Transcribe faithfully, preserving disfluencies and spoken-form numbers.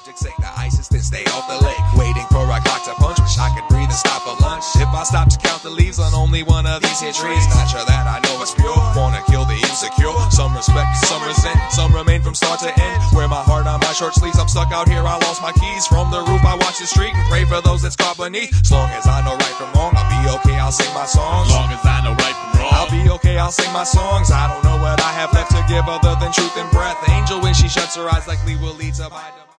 Skeptics say the ice is thin, stay off the lake. Waiting for a clock to punch, wish I could breathe and stop for lunch. If I stop to count the leaves on only one of these here trees, not sure that I know it's pure. Wanna kill the insecure. Some respect, some resent, some remain from start to end. Wear my heart on my short sleeves, I'm stuck out here, I lost my keys. From the roof I watch the street and pray for those that's caught beneath. As long as I know right from wrong, I'll be okay, I'll sing my songs. As long as I know right from wrong, I'll be okay, I'll sing my songs. I don't know what I have left to give other than truth and breath. Angel when she shuts her eyes likely will lead to my